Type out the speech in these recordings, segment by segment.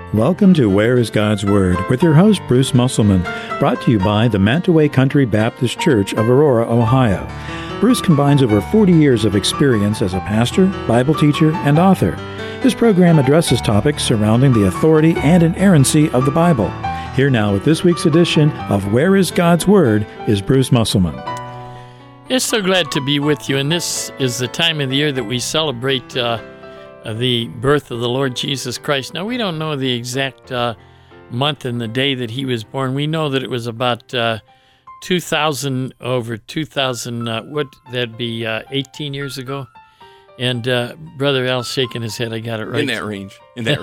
Welcome to Where is God's Word with your host, Bruce Musselman, brought to you by the Mantaway Country Baptist Church of Aurora, Ohio. Bruce combines over 40 years of experience as a pastor, Bible teacher, and author. This program addresses topics surrounding the authority and inerrancy of the Bible. Here now with this week's edition of Where is God's Word is Bruce Musselman. It's so glad to be with you, and this is the time of the year that we celebrate the birth of the Lord Jesus Christ. Now, we don't know the exact month and the day that he was born. We know that it was about 2,000, what, that'd be 18 years ago? And Brother Al's shaking his head. I got it right. In that range.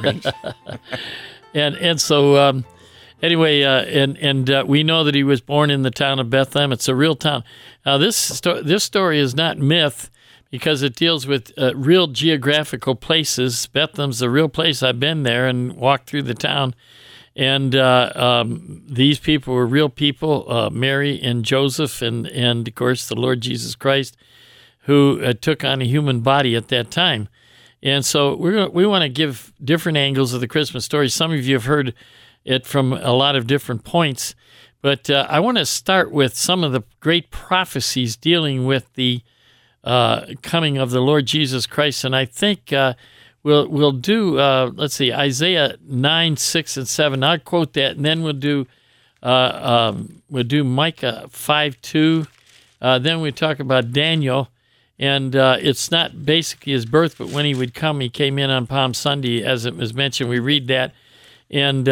And so, anyway, we know that he was born in the town of Bethlehem. It's a real town. Now, this story is not myth, because it deals with real geographical places. Bethlehem's a real place. I've been there and walked through the town. And these people were real people, Mary and Joseph and, of course, the Lord Jesus Christ, who took on a human body at that time. And so we want to give different angles of the Christmas story. Some of you have heard it from a lot of different points. But I want to start with some of the great prophecies dealing with the coming of the Lord Jesus Christ, and I think we'll do Isaiah 9, 6, and 7. I'll quote that, and then we'll do Micah 5, 2. Then we talk about Daniel, and it's not basically his birth, but when he would come, he came in on Palm Sunday, as it was mentioned. We read that, and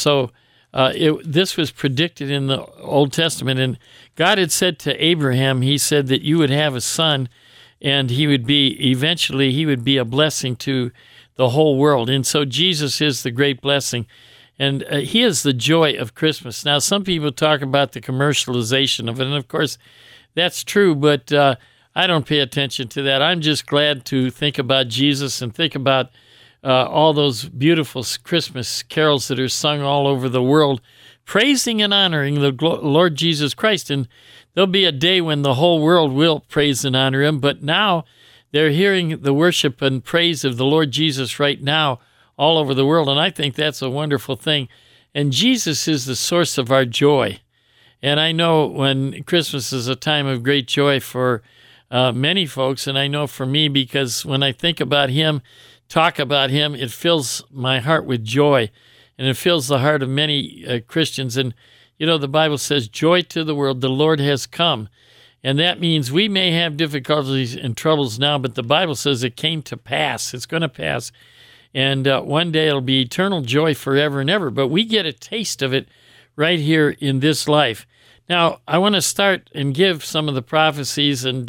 this was predicted in the Old Testament, and God had said to Abraham, he said that you would have a son, and he would be a blessing to the whole world. And so Jesus is the great blessing, and he is the joy of Christmas. Now, some people talk about the commercialization of it, and of course, that's true, but I don't pay attention to that. I'm just glad to think about Jesus and think about all those beautiful Christmas carols that are sung all over the world, praising and honoring the Lord Jesus Christ. And there'll be a day when the whole world will praise and honor him, but now they're hearing the worship and praise of the Lord Jesus right now all over the world, and I think that's a wonderful thing. And Jesus is the source of our joy. And I know when Christmas is a time of great joy for many folks, and I know for me, because when I think about him, talk about him, it fills my heart with joy, and it fills the heart of many Christians. And you know, the Bible says, joy to the world, the Lord has come. And that means we may have difficulties and troubles now, but the Bible says it came to pass. It's going to pass. And one day it'll be eternal joy forever and ever. But we get a taste of it right here in this life. Now, I want to start and give some of the prophecies. And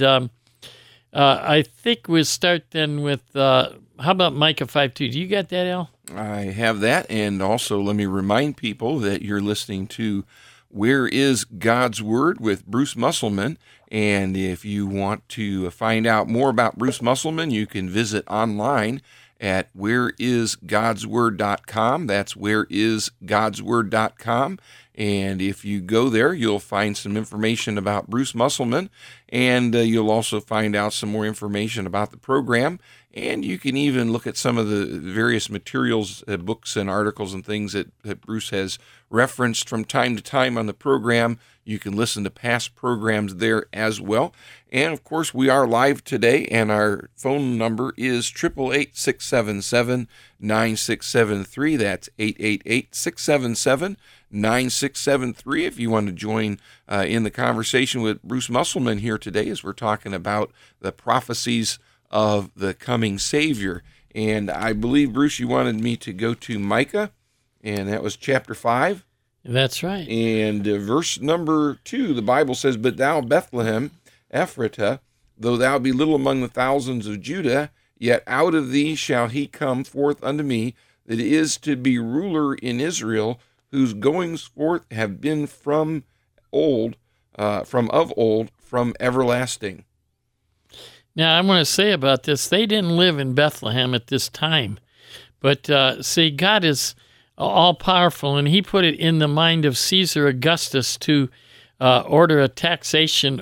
I think we'll start then with, how about Micah 5:2? Do you got that, Al? I have that, and also let me remind people that you're listening to Where is God's Word with Bruce Musselman, and if you want to find out more about Bruce Musselman, you can visit online at whereisgodsword.com. That's whereisgodsword.com, and if you go there, you'll find some information about Bruce Musselman, and you'll also find out some more information about the program. And you can even look at some of the various materials, books and articles and things that Bruce has referenced from time to time on the program. You can listen to past programs there as well. And, of course, we are live today, and our phone number is 888-677-9673. That's 888-677-9673 if you want to join in the conversation with Bruce Musselman here today as we're talking about the prophecies of the coming Savior. And I believe, Bruce, you wanted me to go to Micah, and that was chapter 5. That's right. And verse number 2, the Bible says, "But thou, Bethlehem, Ephratah, though thou be little among the thousands of Judah, yet out of thee shall he come forth unto me, that is to be ruler in Israel, whose goings forth have been from of old, from everlasting." Now, I want to say about this, they didn't live in Bethlehem at this time. But see, God is all-powerful, and he put it in the mind of Caesar Augustus to order a taxation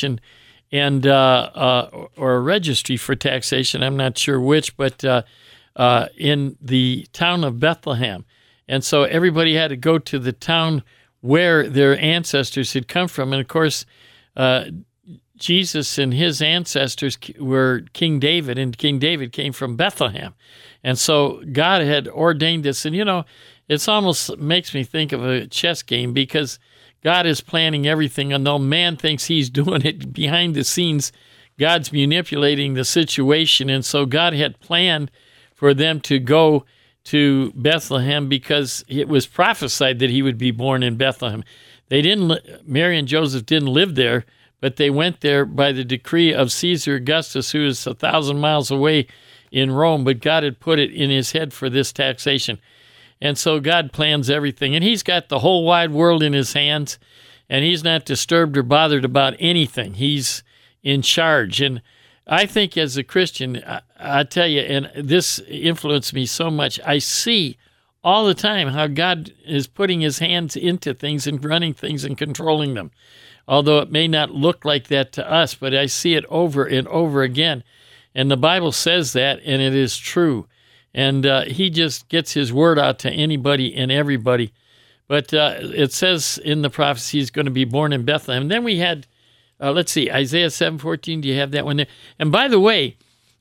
and or a registry for taxation. I'm not sure which, but in the town of Bethlehem. And so everybody had to go to the town where their ancestors had come from. And, of course, Jesus and his ancestors were King David, and King David came from Bethlehem. And so God had ordained this. And, it almost makes me think of a chess game, because God is planning everything, and though man thinks he's doing it behind the scenes, God's manipulating the situation. And so God had planned for them to go to Bethlehem because it was prophesied that he would be born in Bethlehem. Mary and Joseph didn't live there, but they went there by the decree of Caesar Augustus, who is 1,000 miles away in Rome, but God had put it in his head for this taxation. And so God plans everything, and he's got the whole wide world in his hands, and he's not disturbed or bothered about anything. He's in charge. And I think as a Christian, I tell you, and this influenced me so much, I see all the time how God is putting his hands into things and running things and controlling them. Although it may not look like that to us, but I see it over and over again. And the Bible says that, and it is true. And he just gets his word out to anybody and everybody. But it says in the prophecy he's going to be born in Bethlehem. And then we had, let's see, Isaiah 7:14. Do you have that one there? And by the way,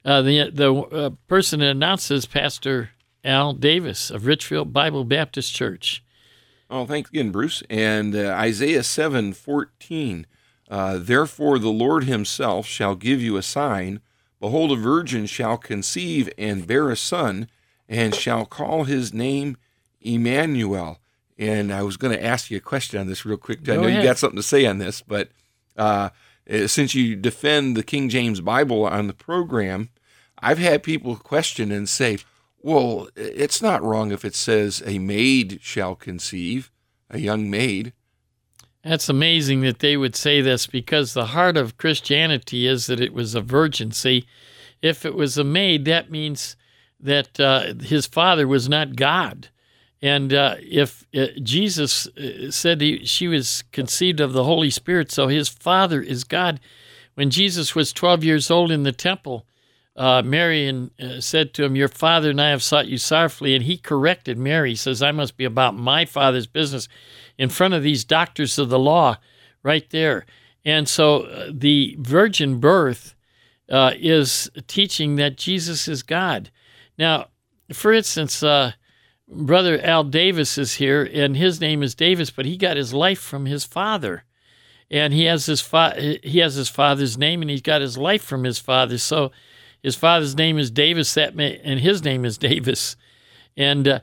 the person that announced this, Pastor Al Davis of Richfield Bible Baptist Church. Oh, thanks again, Bruce. And Isaiah 7:14. Therefore the Lord himself shall give you a sign. Behold, a virgin shall conceive and bear a son, and shall call his name Emmanuel. And I was going to ask you a question on this real quick. I know you got something to say on this, but since you defend the King James Bible on the program, I've had people question and say, well, it's not wrong if it says a maid shall conceive, a young maid. That's amazing that they would say this, because the heart of Christianity is that it was a virgin. See, if it was a maid, that means that his father was not God. And if Jesus said she was conceived of the Holy Spirit, so his father is God. When Jesus was 12 years old in the temple, Mary said to him, your father and I have sought you sorrowfully. And he corrected Mary. He says, I must be about my father's business, in front of these doctors of the law right there. And so the virgin birth is teaching that Jesus is God. Now, for instance, Brother Al Davis is here, and his name is Davis, but he got his life from his father. And he has his father's name, and he's got his life from his father. So his father's name is Davis, and his name is Davis. And,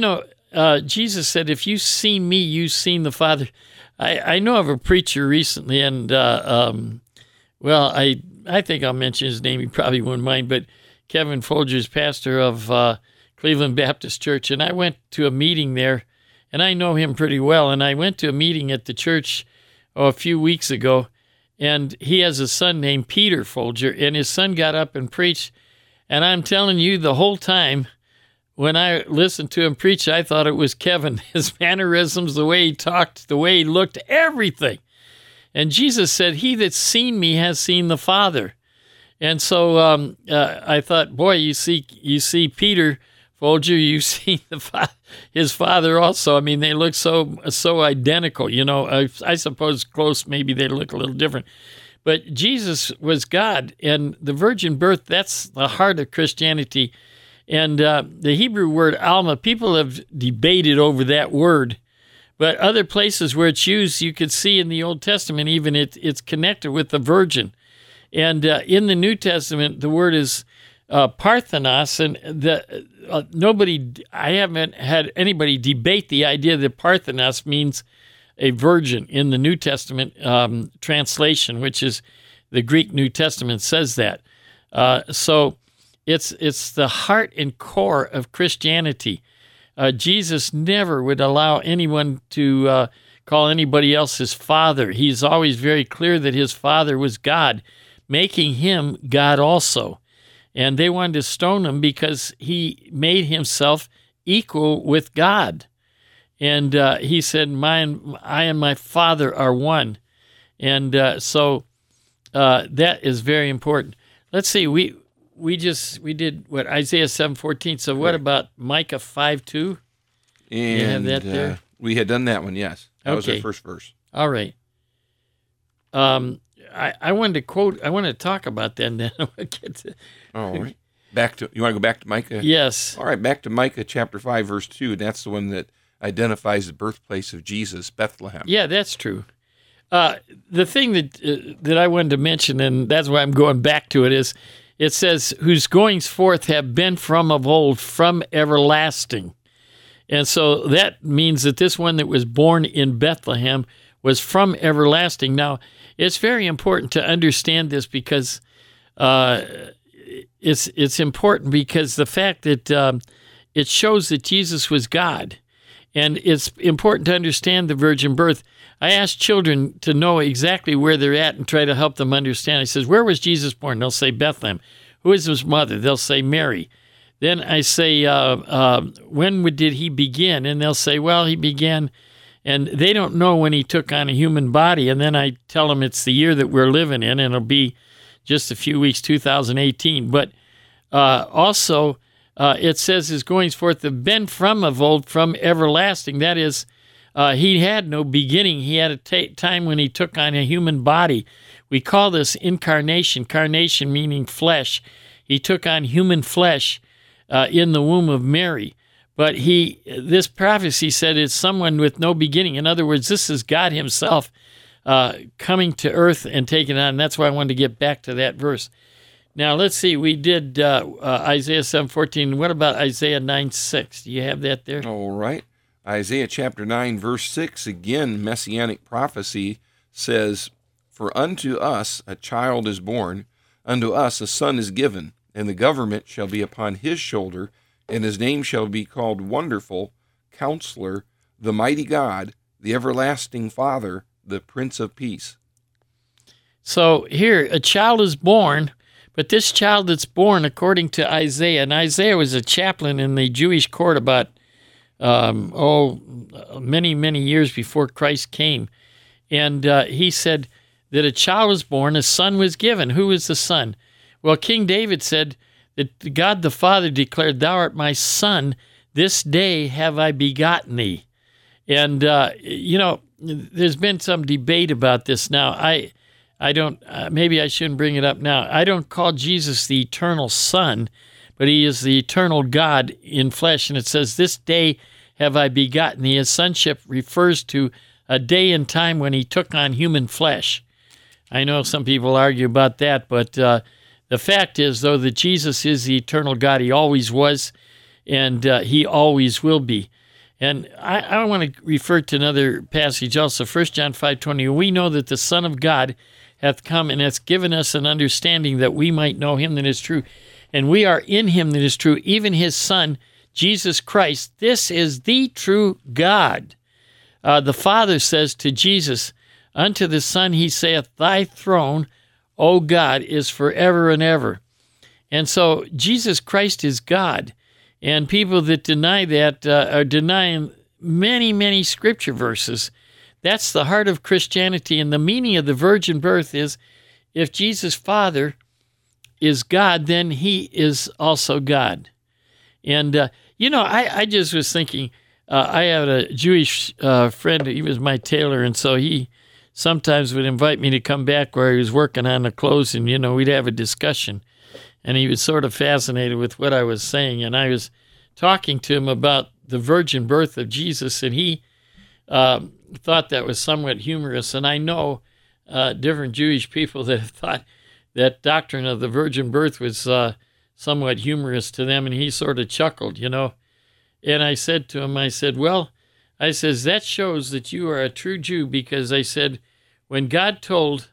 Jesus said, if you've seen me, you've seen the Father. I know of a preacher recently, and, I think I'll mention his name. He probably wouldn't mind, but Kevin Folger's pastor of Cleveland Baptist Church. And I went to a meeting there, and I know him pretty well. And I went to a meeting at the church a few weeks ago, and he has a son named Peter Folger, and his son got up and preached. And I'm telling you, the whole time when I listened to him preach, I thought it was Kevin. His mannerisms, the way he talked, the way he looked, everything. And Jesus said, he that's seen me has seen the Father. And so I thought, boy, you see Peter Folger, you see his father also. I mean, they look so identical. I suppose close, maybe they look a little different. But Jesus was God, and the virgin birth, that's the heart of Christianity. And the Hebrew word Alma, people have debated over that word. But other places where it's used, you could see in the Old Testament even it's connected with the virgin. And in the New Testament, the word is Parthenos, and I haven't had anybody debate the idea that Parthenos means a virgin in the New Testament translation, which is the Greek New Testament says that. So it's the heart and core of Christianity. Jesus never would allow anyone to call anybody else his father. He's always very clear that his father was God, making him God also. And they wanted to stone him because he made himself equal with God. And he said, I and my Father are one. And so that is very important. Let's see, we did what, Isaiah 7:14. So what about Micah 5:2? And You have that there? We had done that one, yes. That was Okay. our first verse. All right. I wanted to talk about that, and then we'll get to. All right. You want to go back to Micah? Yes. All right, back to Micah chapter 5, verse 2. And that's the one that identifies the birthplace of Jesus, Bethlehem. Yeah, that's true. The thing that I wanted to mention, and that's why I'm going back to it, is it says, whose goings forth have been from of old, from everlasting. And so that means that this one that was born in Bethlehem was from everlasting. Now, it's very important to understand this because it's important because the fact that it shows that Jesus was God. And it's important to understand the virgin birth. I ask children to know exactly where they're at and try to help them understand. I says, where was Jesus born? They'll say Bethlehem. Who is his mother? They'll say Mary. Then I say, when did he begin? And they'll say, well, he began, and they don't know when he took on a human body. And then I tell them it's the year that we're living in, and it'll be just a few weeks, 2018. But also, it says his goings forth have been from of old, from everlasting. That is, he had no beginning. He had a time when he took on a human body. We call this incarnation, carnation meaning flesh. He took on human flesh in the womb of Mary. But this prophecy said it's someone with no beginning. In other words, this is God himself coming to earth and taking on. That's why I wanted to get back to that verse. Now, let's see. We did Isaiah 7:14. What about Isaiah 9:6? Do you have that there? All right. Isaiah chapter 9, verse 6, again, messianic prophecy says, for unto us a child is born, unto us a son is given, and the government shall be upon his shoulder, and his name shall be called Wonderful, Counselor, the Mighty God, the Everlasting Father, the Prince of Peace. So here, a child is born, but this child that's born, according to Isaiah, and Isaiah was a chaplain in the Jewish court about, many, many years before Christ came. And he said that a child was born, a son was given. Who is the son? Well, King David said that God the Father declared, thou art my son, this day have I begotten thee. And, there's been some debate about this now. I don't, maybe I shouldn't bring it up now. I don't call Jesus the eternal Son, but he is the eternal God in flesh. And it says, this day have I begotten thee. His sonship refers to a day and time when he took on human flesh. I know some people argue about that, but the fact is, though, that Jesus is the eternal God. He always was, and he always will be. And I want to refer to another passage also, 1 John 5:20. We know that the Son of God hath come and hath given us an understanding that we might know him that is true. And we are in him that is true, even his Son, Jesus Christ. This is the true God. The Father says to Jesus, unto the Son he saith, thy throne, O God, is forever and ever. And so Jesus Christ is God. And people that deny that are denying many, many scripture verses. That's the heart of Christianity. And the meaning of the virgin birth is, if Jesus' Father is God, then he is also God. And, I just was thinking, I had a Jewish friend. He was my tailor, and so he sometimes would invite me to come back where he was working on the clothes, and, we'd have a discussion. And he was sort of fascinated with what I was saying, and I was talking to him about the virgin birth of Jesus, and he thought that was somewhat humorous. And I know different Jewish people that have thought that doctrine of the virgin birth was somewhat humorous to them, and he sort of chuckled, And I said to him, that shows that you are a true Jew, because I said, when God told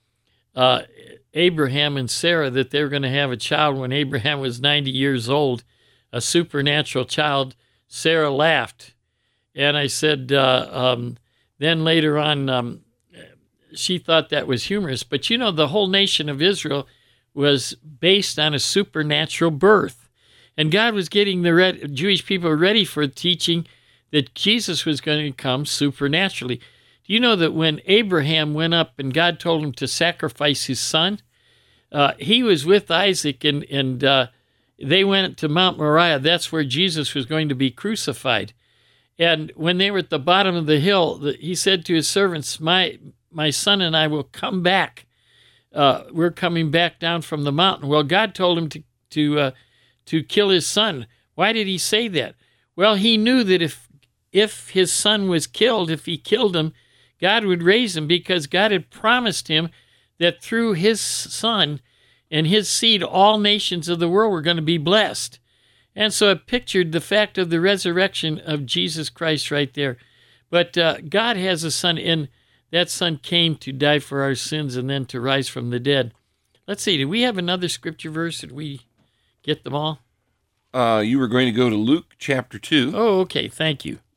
Abraham and Sarah that they were going to have a child when Abraham was 90 years old, a supernatural child, Sarah laughed. And I said, then later on, she thought that was humorous. But the whole nation of Israel was based on a supernatural birth. And God was getting the Jewish people ready for teaching that Jesus was going to come supernaturally. Do you know that when Abraham went up and God told him to sacrifice his son, he was with Isaac, and they went to Mount Moriah. That's where Jesus was going to be crucified. And when they were at the bottom of the hill, he said to his servants, my son and I will come back. We're coming back down from the mountain. Well, God told him to kill his son. Why did he say that? Well, he knew that if his son was killed, if he killed him, God would raise him, because God had promised him that through his son and his seed, all nations of the world were going to be blessed. And so it pictured the fact of the resurrection of Jesus Christ right there. But God has a son, and that son came to die for our sins and then to rise from the dead. Let's see, do we have another scripture verse? Did we get them all? You were going to go to Luke chapter 2. Oh, okay, thank you.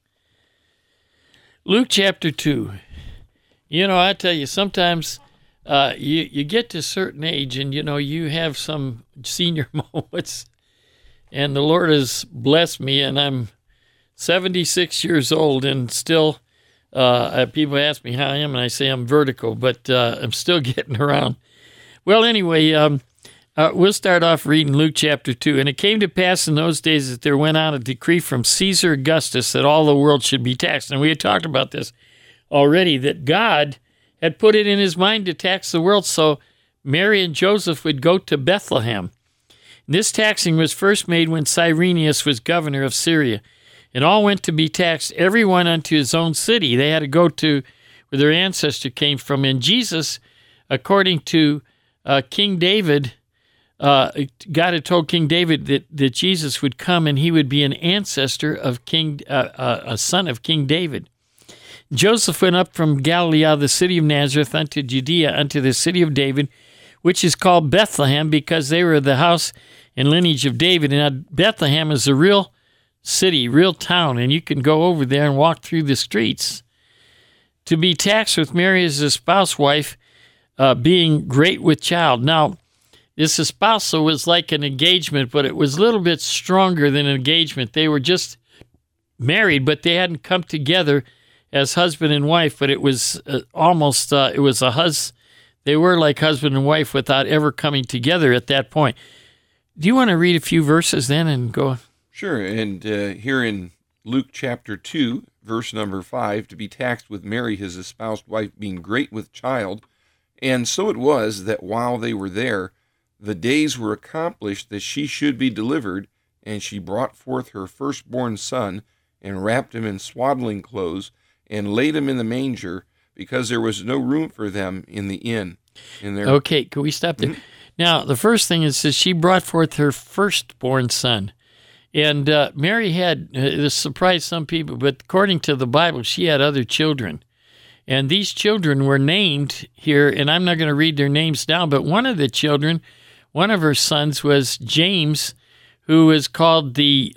Luke chapter 2. You know, I tell you, sometimes you get to a certain age and, you have some senior moments. And the Lord has blessed me, and I'm 76 years old, and still people ask me how I am, and I say I'm vertical, but I'm still getting around. Well, anyway, we'll start off reading Luke chapter 2. And it came to pass in those days that there went out a decree from Caesar Augustus that all the world should be taxed. And we had talked about this already, that God had put it in his mind to tax the world, so Mary and Joseph would go to Bethlehem. This taxing was first made when Cyrenius was governor of Syria, and all went to be taxed, every one unto his own city. They had to go to where their ancestor came from. And Jesus, according to King David, God had told King David that Jesus would come and he would be an ancestor of a son of King David. Joseph went up from Galilee out of the city of Nazareth unto Judea, unto the city of David, which is called Bethlehem, because they were the house and lineage of David. And Bethlehem is a real city, real town, and you can go over there and walk through the streets. To be taxed with Mary as a spouse wife, being great with child. Now, this espousal was like an engagement, but it was a little bit stronger than an engagement. They were just married, but they hadn't come together as husband and wife, but it was they were like husband and wife without ever coming together at that point. Do you want to read a few verses then and go? Sure, and here in Luke chapter 2, verse number 5, to be taxed with Mary, his espoused wife, being great with child. And so it was that while they were there, the days were accomplished that she should be delivered, and she brought forth her firstborn son, and wrapped him in swaddling clothes, and laid him in the manger, because there was no room for them in the inn. Okay, can we stop there? Mm-hmm. Now, the first thing is that she brought forth her firstborn son. And Mary had, this surprised some people, but according to the Bible, she had other children. And these children were named here, and I'm not going to read their names now, but one of the children, one of her sons was James, who was called the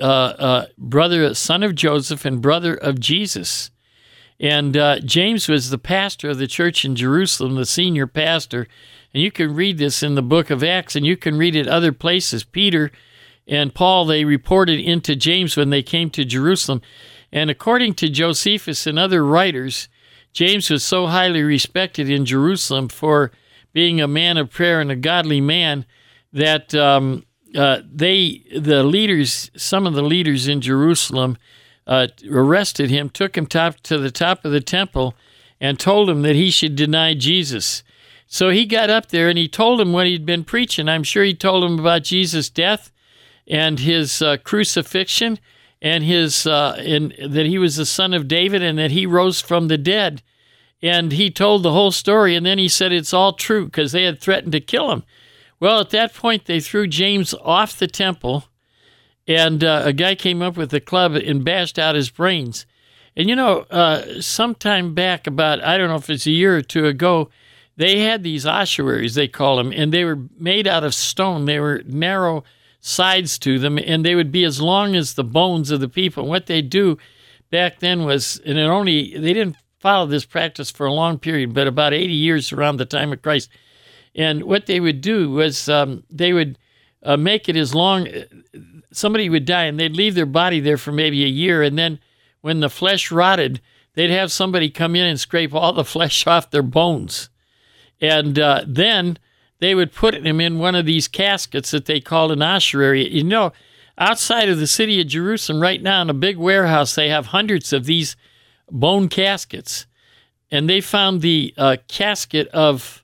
son of Joseph and brother of Jesus. And James was the pastor of the church in Jerusalem, the senior pastor. And you can read this in the book of Acts, and you can read it other places. Peter and Paul, they reported into James when they came to Jerusalem. And according to Josephus and other writers, James was so highly respected in Jerusalem for being a man of prayer and a godly man that some of the leaders in Jerusalem arrested him, took him to the top of the temple, and told him that he should deny Jesus. So he got up there and he told them what he'd been preaching. I'm sure he told them about Jesus' death and his crucifixion, and that he was the son of David and that he rose from the dead. And he told the whole story, and then he said it's all true because they had threatened to kill him. Well, at that point, they threw James off the temple, and a guy came up with a club and bashed out his brains. And, sometime back, about, I don't know if it's a year or two ago, they had these ossuaries, they call them, and they were made out of stone. They were narrow sides to them, and they would be as long as the bones of the people. And what they do back then was, they didn't follow this practice for a long period, but about 80 years around the time of Christ. And what they would do was they would make it as long, somebody would die, and they'd leave their body there for maybe a year, and then when the flesh rotted, they'd have somebody come in and scrape all the flesh off their bones. And then they would put him in one of these caskets that they called an ossuary. You know, outside of the city of Jerusalem right now in a big warehouse, they have hundreds of these bone caskets. And they found the casket of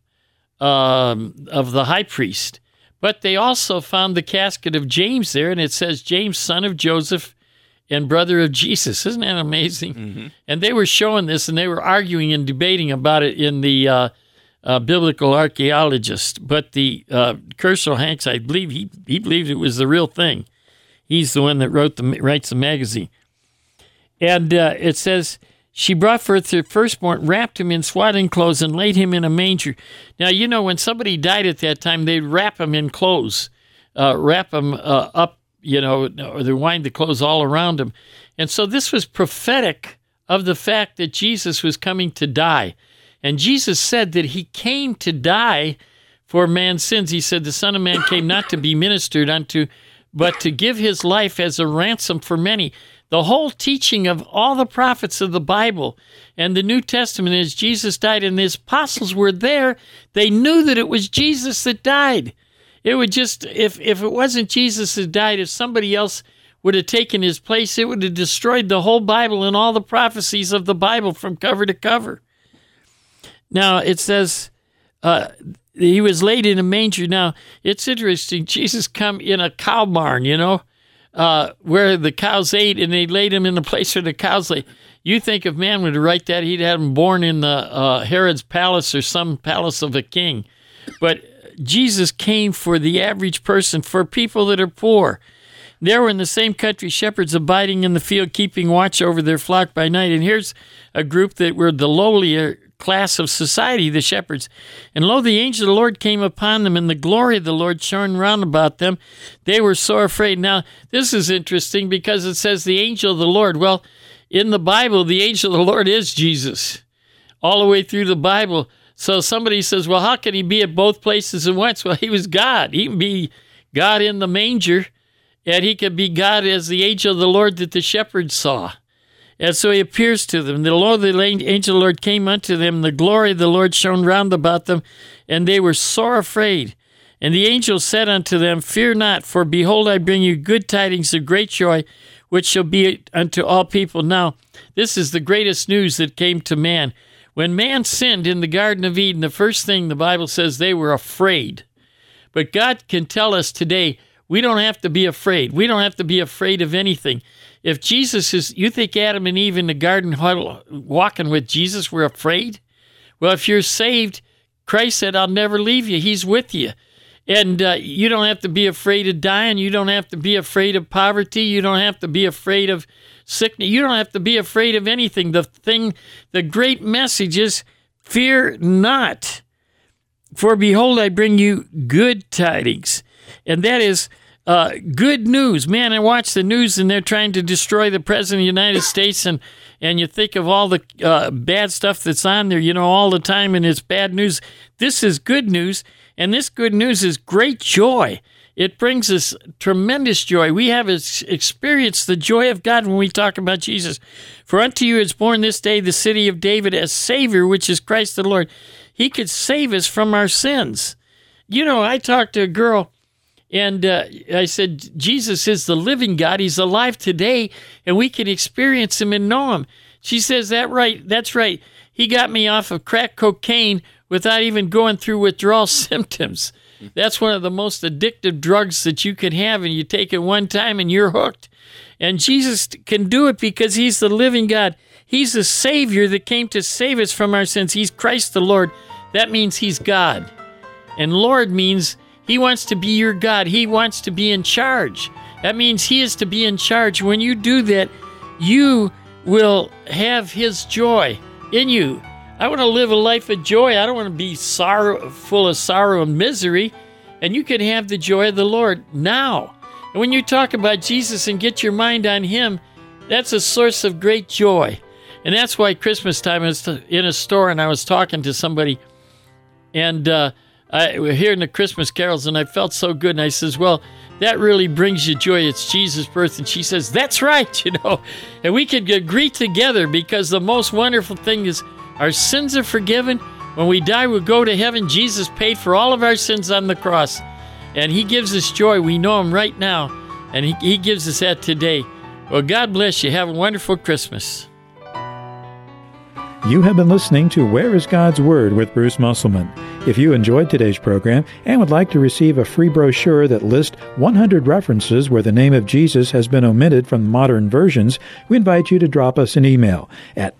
the high priest. But they also found the casket of James there, and it says, James, son of Joseph and brother of Jesus. Isn't that amazing? Mm-hmm. And they were showing this, and they were arguing and debating about it in the Biblical Archaeologist. But the Kershaw Hanks, I believe, he believed it was the real thing. He's the one that writes the magazine. And it says, she brought forth her firstborn, wrapped him in swaddling clothes, and laid him in a manger. Now, you know, when somebody died at that time, they'd wrap him in clothes, wrap him up, you know, or they wind the clothes all around him. And so this was prophetic of the fact that Jesus was coming to die. And Jesus said that he came to die for man's sins. He said, the Son of Man came not to be ministered unto, but to give his life as a ransom for many. The whole teaching of all the prophets of the Bible and the New Testament is Jesus died, and the apostles were there. They knew that it was Jesus that died. It would just, if it wasn't Jesus that died, if somebody else would have taken his place, it would have destroyed the whole Bible and all the prophecies of the Bible from cover to cover. Now, it says he was laid in a manger. Now, it's interesting. Jesus come in a cow barn, you know, where the cows ate, and they laid him in the place where the cows lay. You think if man would write that, he'd have him born in the Herod's palace or some palace of a king. But Jesus came for the average person, for people that are poor. There were in the same country shepherds abiding in the field, keeping watch over their flock by night. And here's a group that were the lowlier class of society, the shepherds. And lo, the angel of the Lord came upon them, and the glory of the Lord shone round about them. They were sore afraid. Now, this is interesting because it says the angel of the Lord. Well, in the Bible, the angel of the Lord is Jesus, all the way through the Bible. So somebody says, well, how can he be at both places at once? Well, he was God. He can be God in the manger, and he could be God as the angel of the Lord that the shepherds saw. And so he appears to them. The angel of the Lord came unto them. The glory of the Lord shone round about them, and they were sore afraid. And the angel said unto them, fear not, for behold, I bring you good tidings of great joy, which shall be unto all people. Now, this is the greatest news that came to man. When man sinned in the Garden of Eden, the first thing the Bible says, they were afraid. But God can tell us today, we don't have to be afraid. We don't have to be afraid of anything. If Jesus is, you think Adam and Eve in the garden walking with Jesus were afraid? Well, if you're saved, Christ said, I'll never leave you. He's with you. And you don't have to be afraid of dying. You don't have to be afraid of poverty. You don't have to be afraid of sickness. You don't have to be afraid of anything. The great message is, fear not. For behold, I bring you good tidings. And that is good news. Man, I watch the news, and they're trying to destroy the President of the United States, and you think of all the bad stuff that's on there, you know, all the time, and it's bad news. This is good news, and this good news is great joy. It brings us tremendous joy. We have experienced the joy of God when we talk about Jesus. For unto you is born this day the city of David as Savior, which is Christ the Lord. He could save us from our sins. You know, I talked to a girl, and I said, Jesus is the living God. He's alive today, and we can experience him and know him. She says, that's right. He got me off of crack cocaine without even going through withdrawal symptoms. That's one of the most addictive drugs that you can have, and you take it one time and you're hooked. And Jesus can do it because he's the living God. He's the Savior that came to save us from our sins. He's Christ the Lord. That means he's God. And Lord means he wants to be your God. He wants to be in charge. That means he is to be in charge. When you do that, you will have his joy in you. I want to live a life of joy. I don't want to be full of sorrow and misery. And you can have the joy of the Lord now. And when you talk about Jesus and get your mind on him, that's a source of great joy. And that's why Christmas time, I was in a store and I was talking to somebody, and I was hearing the Christmas carols, and I felt so good. And I says, well, that really brings you joy. It's Jesus' birth. And she says, that's right, you know. And we could agree together, because the most wonderful thing is our sins are forgiven. When we die, we'll go to heaven. Jesus paid for all of our sins on the cross, and He gives us joy. We know Him right now, and He gives us that today. Well, God bless you. Have a wonderful Christmas. You have been listening to Where is God's Word with Bruce Musselman. If you enjoyed today's program and would like to receive a free brochure that lists 100 references where the name of Jesus has been omitted from modern versions, we invite you to drop us an email at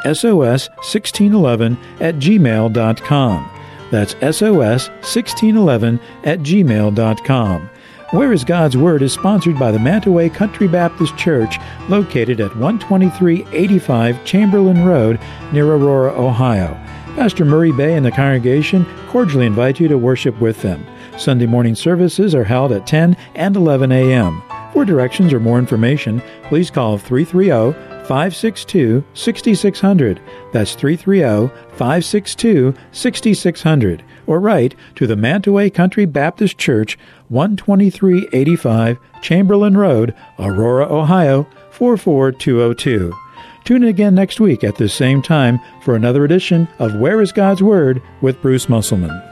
sos1611@gmail.com. That's sos1611@gmail.com. Where is God's Word is sponsored by the Mantaway Country Baptist Church, located at 12385 Chamberlain Road near Aurora, Ohio. Pastor Murray Bay and the congregation cordially invite you to worship with them. Sunday morning services are held at 10 and 11 a.m. For directions or more information, please call 330-562-6600. That's 330-562-6600. Or write to the Mantaway Country Baptist Church, 12385 Chamberlain Road, Aurora, Ohio, 44202. Tune in again next week at this same time for another edition of Where is God's Word with Bruce Musselman.